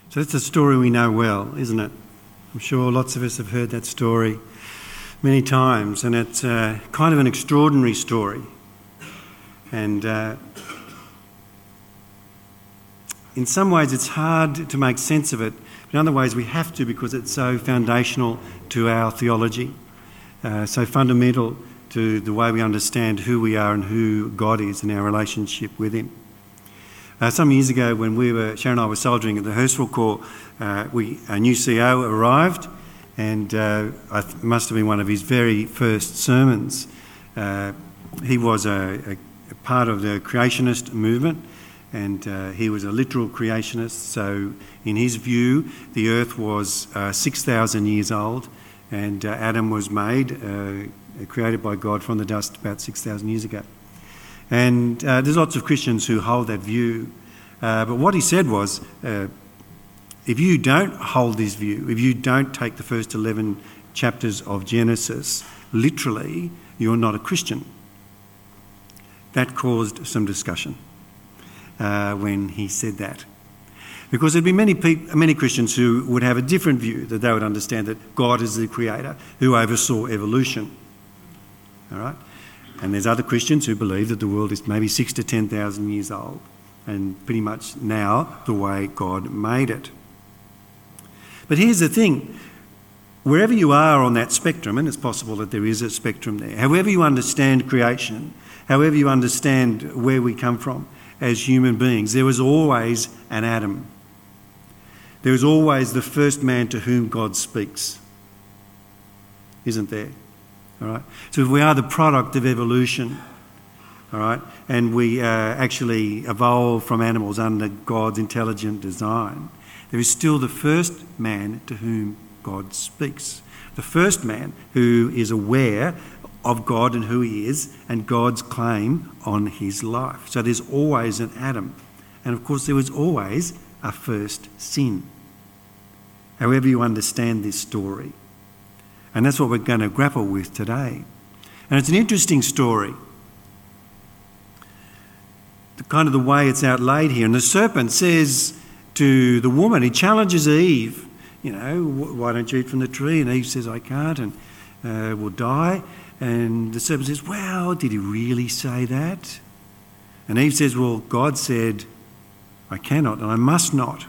So that's a story we know well, isn't it? I'm sure lots of us have heard that story many times, and it's kind of an extraordinary story. And in some ways it's hard to make sense of it, but in other ways we have to, because it's so foundational to our theology, so fundamental to the way we understand who we are and who God is in our relationship with him. Some years ago, when Sharon and I were soldiering at the Hurstville Corps, a new CO arrived, and it must have been one of his very first sermons. He was a part of the creationist movement, and he was a literal creationist. So in his view, the earth was 6,000 years old, and Adam was made, created by God from the dust about 6,000 years ago. And there's lots of Christians who hold that view. But what he said was, if you don't hold this view, if you don't take the first 11 chapters of Genesis literally, you're not a Christian. That caused some discussion when he said that. Because there'd be many Christians who would have a different view, that they would understand that God is the creator who oversaw evolution. All right? And there's other Christians who believe that the world is maybe 6,000 to 10,000 years old, and pretty much now the way God made it. But here's the thing. Wherever you are on that spectrum, and it's possible that there is a spectrum there, however you understand creation, however you understand where we come from as human beings, there was always an Adam. There was always the first man to whom God speaks. Isn't there? All right. So if we are the product of evolution, all right, and we actually evolve from animals under God's intelligent design, there is still the first man to whom God speaks. The first man who is aware of God and who he is and God's claim on his life. So there's always an Adam. And of course there was always a first sin. However you understand this story. And that's what we're going to grapple with today. And it's an interesting story. Kind of the way it's outlaid here. And the serpent says to the woman, he challenges Eve, why don't you eat from the tree? And Eve says, I can't, and we'll die. And the serpent says, well, did he really say that? And Eve says, well, God said, I cannot and I must not.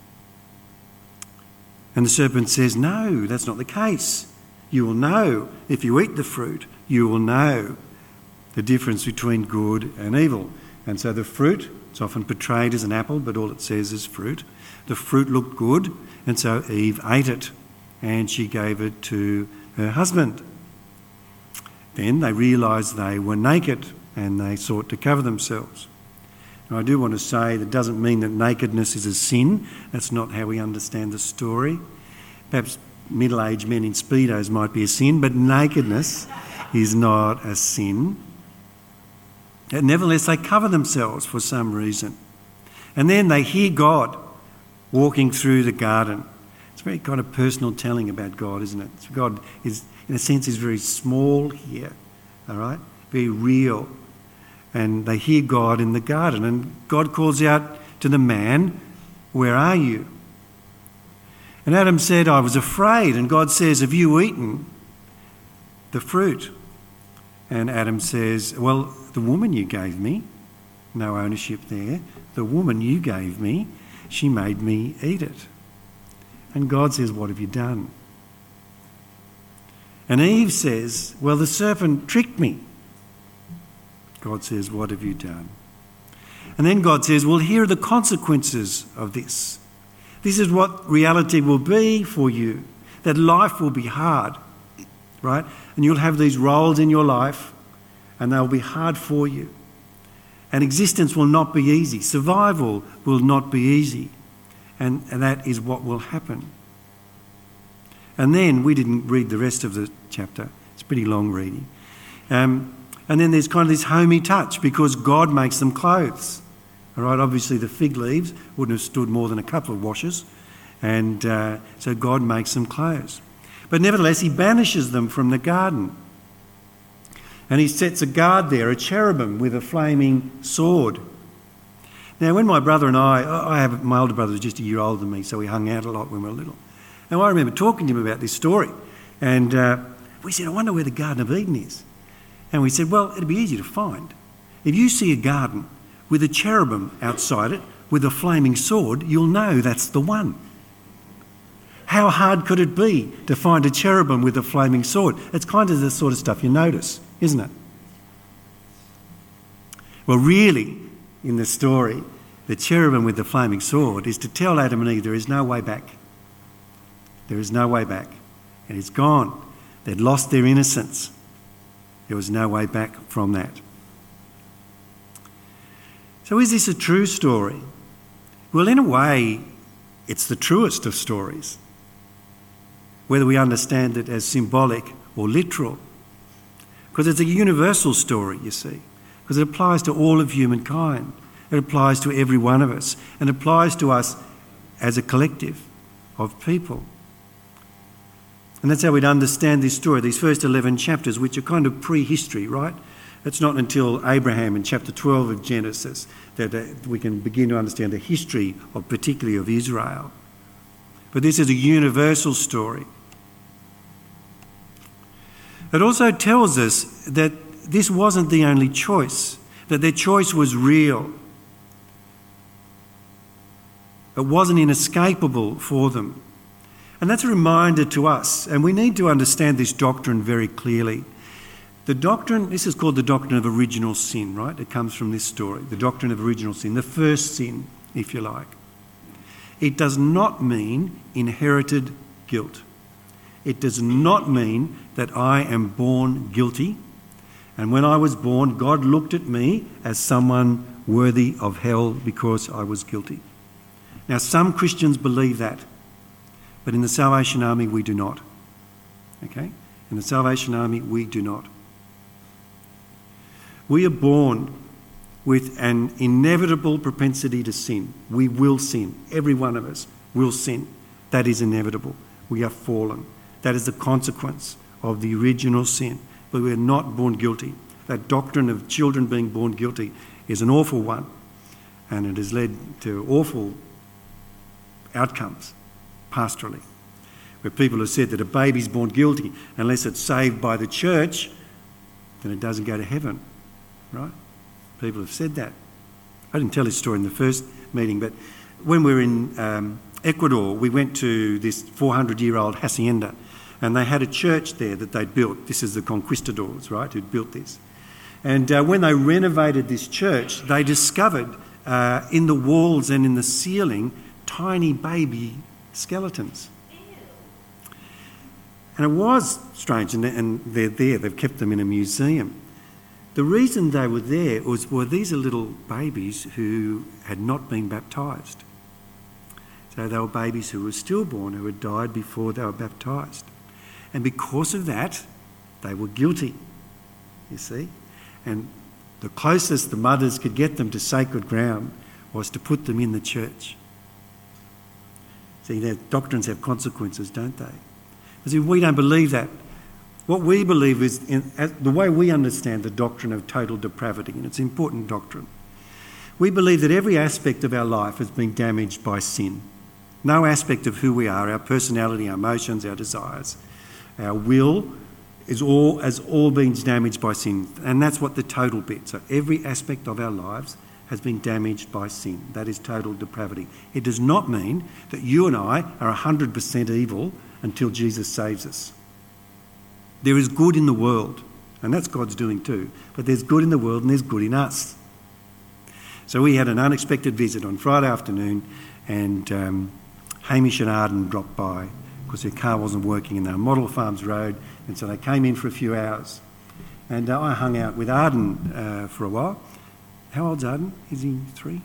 And the serpent says, no, that's not the case. You will know, if you eat the fruit, you will know the difference between good and evil. And so the fruit, it's often portrayed as an apple, but all it says is fruit. The fruit looked good, and so Eve ate it, and she gave it to her husband. Then they realised they were naked, and they sought to cover themselves. Now, I do want to say that doesn't mean that nakedness is a sin. That's not how we understand the story. Perhaps middle-aged men in Speedos might be a sin, but nakedness is not a sin. And nevertheless, they cover themselves for some reason. And then they hear God walking through the garden. It's very kind of personal telling about God, isn't it? God is, in a sense, is very small here, all right? Very real. And they hear God in the garden. And God calls out to the man, where are you? And Adam said, I was afraid. And God says, have you eaten the fruit? And Adam says, well, the woman you gave me, no ownership there, the woman you gave me, she made me eat it. And God says, what have you done? And Eve says, well, the serpent tricked me. God says, what have you done? And then God says, well, here are the consequences of this. This is what reality will be for you, that life will be hard, right? And you'll have these roles in your life and they'll be hard for you. And existence will not be easy. Survival will not be easy. And that is what will happen. And then, we didn't read the rest of the chapter. It's pretty long reading. And then there's kind of this homey touch because God makes them clothes. All right, obviously the fig leaves wouldn't have stood more than a couple of washes. And so God makes them clothes. But nevertheless, he banishes them from the garden. And he sets a guard there, a cherubim with a flaming sword. Now, when my brother and I have my older brother who's just a year older than me, so we hung out a lot when we were little. And I remember talking to him about this story. And we said, I wonder where the Garden of Eden is. And we said, well, it'd be easy to find. If you see a garden with a cherubim outside it with a flaming sword, you'll know that's the one. How hard could it be to find a cherubim with a flaming sword? It's kind of the sort of stuff you notice, isn't it? Well, really, in the story, the cherubim with the flaming sword is to tell Adam and Eve there is no way back. There is no way back. And it's gone. They'd lost their innocence. There was no way back from that. So is this a true story? Well, in a way, it's the truest of stories, whether we understand it as symbolic or literal, because it's a universal story, you see, because it applies to all of humankind. It applies to every one of us, and applies to us as a collective of people. And that's how we'd understand this story, these first 11 chapters, which are kind of prehistory, right? It's not until Abraham in chapter 12 of Genesis that we can begin to understand the history of, particularly of Israel. But this is a universal story. It also tells us that this wasn't the only choice, that their choice was real. It wasn't inescapable for them. And that's a reminder to us, and we need to understand this doctrine very clearly. The doctrine, this is called the doctrine of original sin, right? It comes from this story, the doctrine of original sin, the first sin, if you like. It does not mean inherited guilt. It does not mean that I am born guilty, and when I was born, God looked at me as someone worthy of hell because I was guilty. Now, some Christians believe that, but in the Salvation Army, we do not. Okay? In the Salvation Army, we do not. We are born with an inevitable propensity to sin. We will sin. Every one of us will sin. That is inevitable. We are fallen. That is the consequence of the original sin. But we are not born guilty. That doctrine of children being born guilty is an awful one, and it has led to awful outcomes pastorally, where people have said that a baby's born guilty unless it's saved by the church, then it doesn't go to heaven. Right? People have said that. I didn't tell this story in the first meeting, but when we were in Ecuador, we went to this 400-year-old hacienda, and they had a church there that they'd built. This is the conquistadors, right, who'd built this. And when they renovated this church, they discovered in the walls and in the ceiling tiny baby skeletons. And it was strange, and they're there. They've kept them in a museum. The reason they were there was, well, these are little babies who had not been baptised. So they were babies who were stillborn, who had died before they were baptised. And because of that, they were guilty, you see. And the closest the mothers could get them to sacred ground was to put them in the church. See, their doctrines have consequences, don't they? But see, we don't believe that. What we believe is, the way we understand the doctrine of total depravity, and it's an important doctrine, we believe that every aspect of our life has been damaged by sin. No aspect of who we are, our personality, our emotions, our desires, our will, has all been damaged by sin. And that's what the total bit. So every aspect of our lives has been damaged by sin. That is total depravity. It does not mean that you and I are 100% evil until Jesus saves us. There is good in the world, and that's God's doing too, but there's good in the world and there's good in us. So we had an unexpected visit on Friday afternoon, and Hamish and Arden dropped by because their car wasn't working and they were Model Farms Road, and so they came in for a few hours. And I hung out with Arden for a while. How old's Arden? Is he 3?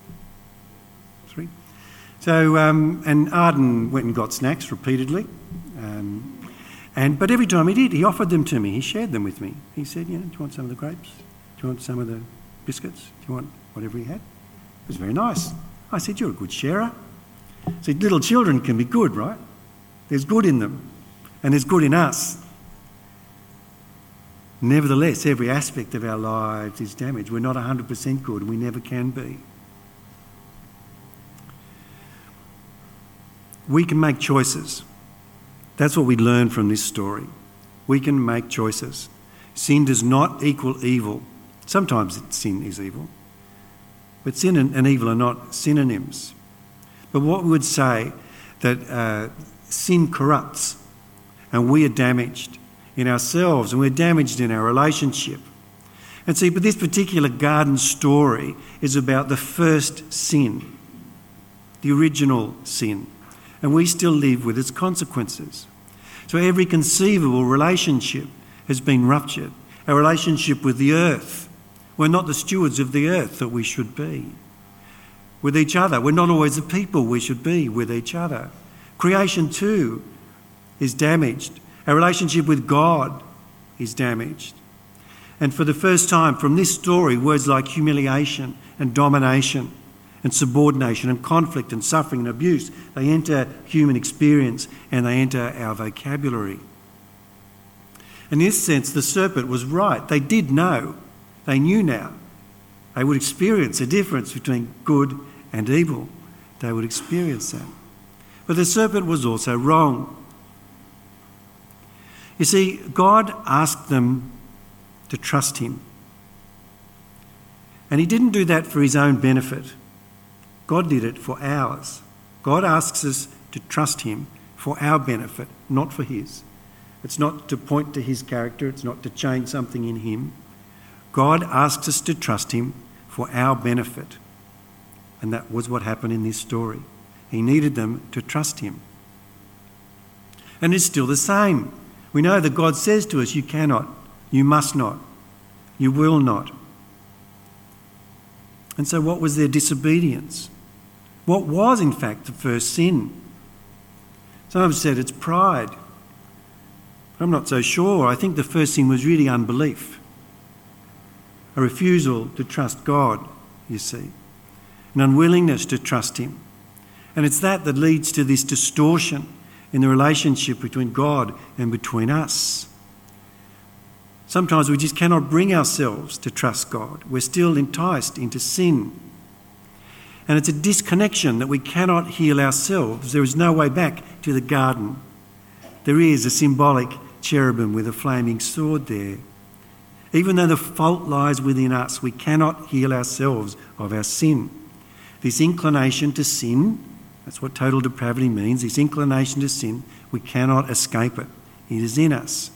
3? So, and Arden went and got snacks repeatedly. But every time he did, he offered them to me. He shared them with me. He said, do you want some of the grapes? Do you want some of the biscuits? Do you want whatever he had? It was very nice. I said, you're a good sharer. See, little children can be good, right? There's good in them, and there's good in us. Nevertheless, every aspect of our lives is damaged. We're not 100% good, and we never can be. we can make choices. That's what we learn from this story. We can make choices. Sin does not equal evil. Sometimes sin is evil. But sin and evil are not synonyms. But what we would say that sin corrupts, and we are damaged in ourselves, and we're damaged in our relationship. And see, but this particular garden story is about the first sin, the original sin, and we still live with its consequences. So every conceivable relationship has been ruptured. Our relationship with the earth, we're not the stewards of the earth that we should be. With each other, we're not always the people we should be with each other. Creation too is damaged. Our relationship with God is damaged. And for the first time from this story, words like humiliation and domination and subordination and conflict and suffering and abuse, they enter human experience and they enter our vocabulary. In this sense, the serpent was right. They did know. They knew now. They would experience a difference between good and evil. They would experience that. But the serpent was also wrong. You see, God asked them to trust him. And he didn't do that for his own benefit. God did it for ours. God asks us to trust him for our benefit, not for his. It's not to point to his character. It's not to change something in him. God asks us to trust him for our benefit. And that was what happened in this story. He needed them to trust him. And it's still the same. We know that God says to us, you cannot, you must not, you will not. And so what was their disobedience? What was, in fact, the first sin? Some have said it's pride. I'm not so sure. I think the first sin was really unbelief. A refusal to trust God, you see. An unwillingness to trust him. And it's that leads to this distortion in the relationship between God and between us. Sometimes we just cannot bring ourselves to trust God. We're still enticed into sin. And it's a disconnection that we cannot heal ourselves. There is no way back to the garden. There is a symbolic cherubim with a flaming sword there. Even though the fault lies within us, we cannot heal ourselves of our sin. This inclination to sin, that's what total depravity means, this inclination to sin, we cannot escape it. It is in us.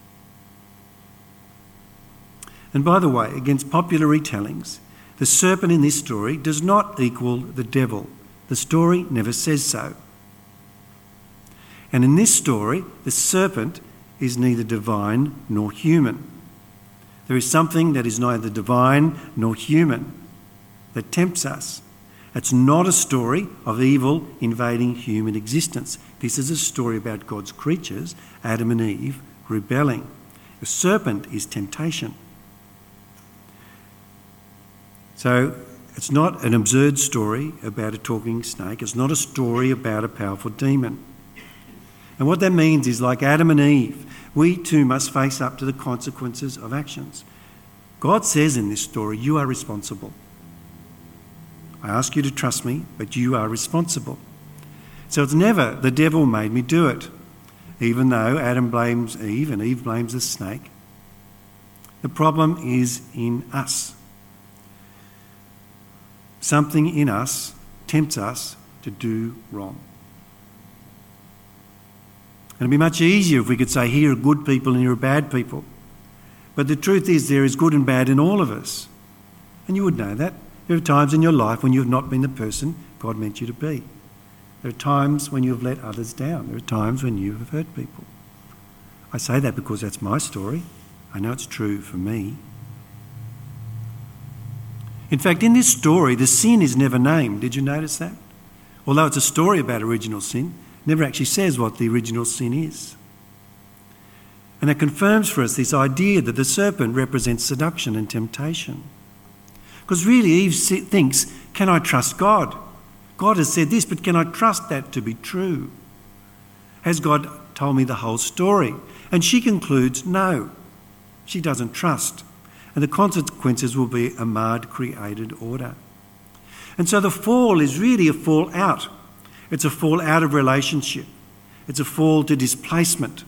And by the way, against popular retellings, the serpent in this story does not equal the devil. The story never says so. And in this story, the serpent is neither divine nor human. There is something that is neither divine nor human that tempts us. It's not a story of evil invading human existence. This is a story about God's creatures, Adam and Eve, rebelling. The serpent is temptation. So it's not an absurd story about a talking snake. It's not a story about a powerful demon. And what that means is, like Adam and Eve, we too must face up to the consequences of actions. God says in this story, you are responsible. I ask you to trust me, but you are responsible. So it's never the devil made me do it, even though Adam blames Eve and Eve blames the snake. The problem is in us. Something in us tempts us to do wrong. And it'd be much easier if we could say, here are good people and here are bad people. But the truth is there is good and bad in all of us. And you would know that. There are times in your life when you have not been the person God meant you to be. There are times when you have let others down. There are times when you have hurt people. I say that because that's my story. I know it's true for me. In fact, in this story, the sin is never named. Did you notice that? Although it's a story about original sin, it never actually says what the original sin is. And it confirms for us this idea that the serpent represents seduction and temptation. Because really Eve thinks, can I trust God? God has said this, but can I trust that to be true? Has God told me the whole story? And she concludes, no, she doesn't trust. And the consequences will be a marred created order. And so the fall is really a fall out. It's a fall out of relationship. It's a fall to displacement.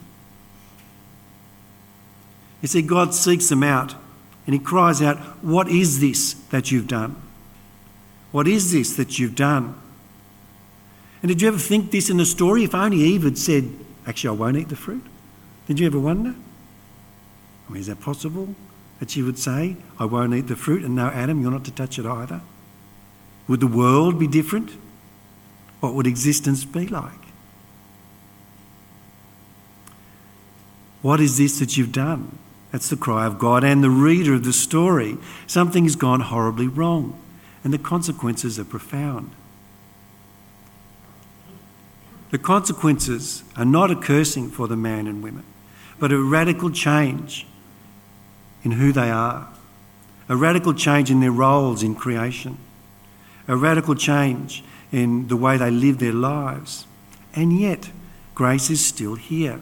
You see, God seeks them out and he cries out, "What is this that you've done? What is this that you've done?" And did you ever think this in the story? If only Eve had said, "Actually, I won't eat the fruit." Did you ever wonder? I mean, is that possible that she would say, "I won't eat the fruit," and no, Adam, you're not to touch it either? Would the world be different? What would existence be like? What is this that you've done? That's the cry of God and the reader of the story. Something has gone horribly wrong, and the consequences are profound. The consequences are not a cursing for the man and women, but a radical change in who they are, a radical change in their roles in creation, a radical change in the way they live their lives. And yet, grace is still here.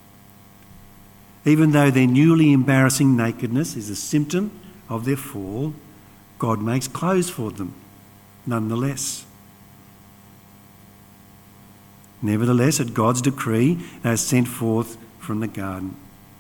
Even though their newly embarrassing nakedness is a symptom of their fall, God makes clothes for them, nonetheless. Nevertheless, at God's decree, they are sent forth from the garden.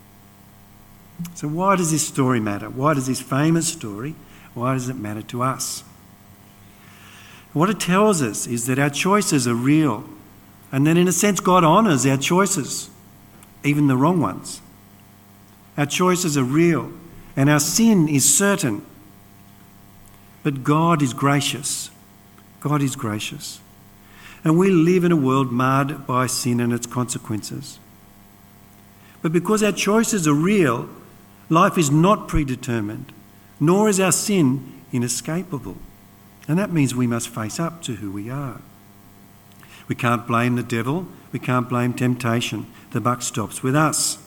So why does this story matter? Why does this famous story, why does it matter to us? What it tells us is that our choices are real, and that in a sense God honours our choices, even the wrong ones. Our choices are real, and our sin is certain. But God is gracious. God is gracious. And we live in a world marred by sin and its consequences. But because our choices are real, life is not predetermined, nor is our sin inescapable. And that means we must face up to who we are. We can't blame the devil. We can't blame temptation. The buck stops with us.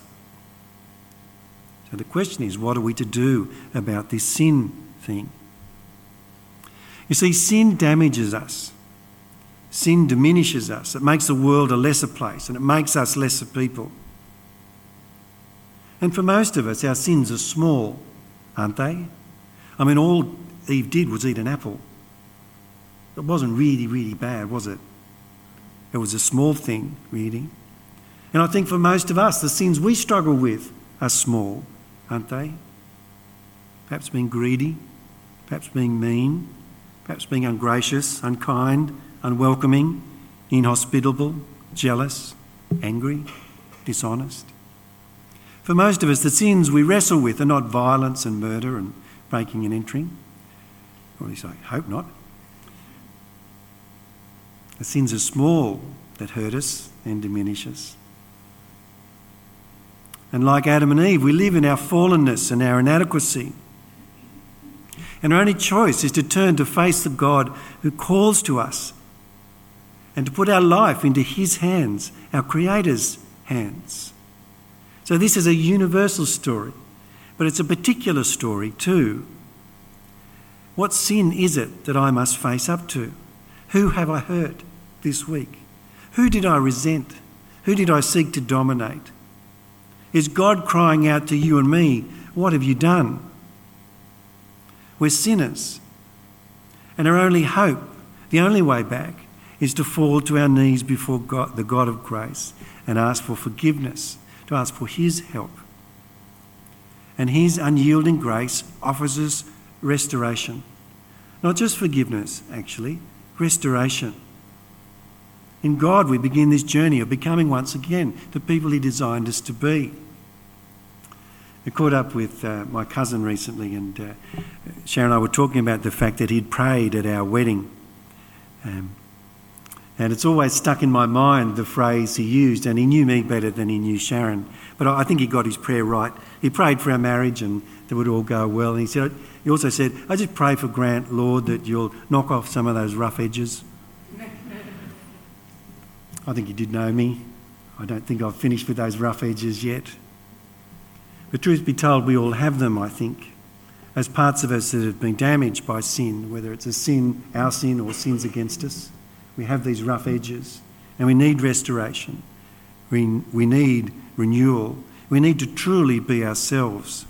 So the question is, what are we to do about this sin thing? You see, sin damages us. Sin diminishes us. It makes the world a lesser place, and it makes us lesser people. And for most of us, our sins are small, aren't they? I mean, all Eve did was eat an apple. It wasn't really, really bad, was it? It was a small thing, really. And I think for most of us, the sins we struggle with are small, aren't they? Perhaps being greedy, perhaps being mean, perhaps being ungracious, unkind, unwelcoming, inhospitable, jealous, angry, dishonest. For most of us, the sins we wrestle with are not violence and murder and breaking and entering. Or at least I hope not. The sins are small that hurt us and diminish us. And like Adam and Eve, we live in our fallenness and our inadequacy. And our only choice is to turn to face the God who calls to us and to put our life into his hands, our Creator's hands. So this is a universal story, but it's a particular story too. What sin is it that I must face up to? Who have I hurt this week? Who did I resent? Who did I seek to dominate? Is God crying out to you and me, what have you done? We're sinners. And our only hope, the only way back, is to fall to our knees before God, the God of grace, and ask for forgiveness, to ask for his help. And his unyielding grace offers us restoration. Not just forgiveness, actually, restoration. In God, we begin this journey of becoming once again the people he designed us to be. I caught up with my cousin recently, and Sharon and I were talking about the fact that he'd prayed at our wedding. And it's always stuck in my mind, the phrase he used, and he knew me better than he knew Sharon. But I think he got his prayer right. He prayed for our marriage and that it would all go well. And he also said, I just pray for Grant, Lord, that you'll knock off some of those rough edges. I think he did know me. I don't think I've finished with those rough edges yet. But truth be told, we all have them, I think, as parts of us that have been damaged by sin, whether it's a sin, our sin, or sins against us. We have these rough edges, and we need restoration. We need renewal. We need to truly be ourselves.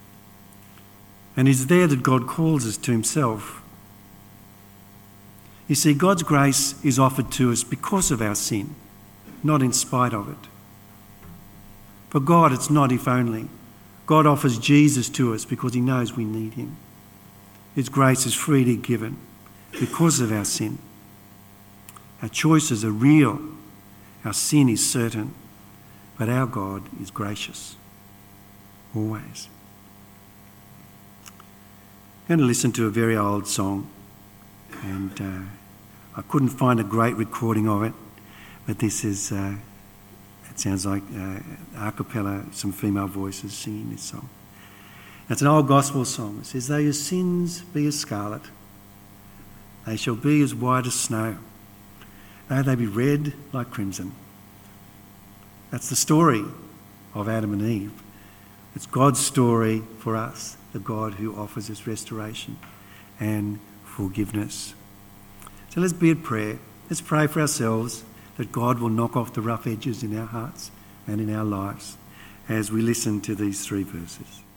And it's there that God calls us to himself. You see, God's grace is offered to us because of our sin, not in spite of it. For God, it's not if only. God offers Jesus to us because he knows we need him. His grace is freely given because of our sin. Our choices are real. Our sin is certain. But our God is gracious. Always. I'm going to listen to a very old song. And I couldn't find a great recording of it. But this is, it sounds like a cappella, some female voices singing this song. It's an old gospel song. It says, though your sins be as scarlet, they shall be as white as snow. Though they be red like crimson. That's the story of Adam and Eve. It's God's story for us, the God who offers us restoration and forgiveness. So let's be at prayer. Let's pray for ourselves that God will knock off the rough edges in our hearts and in our lives as we listen to these 3 verses.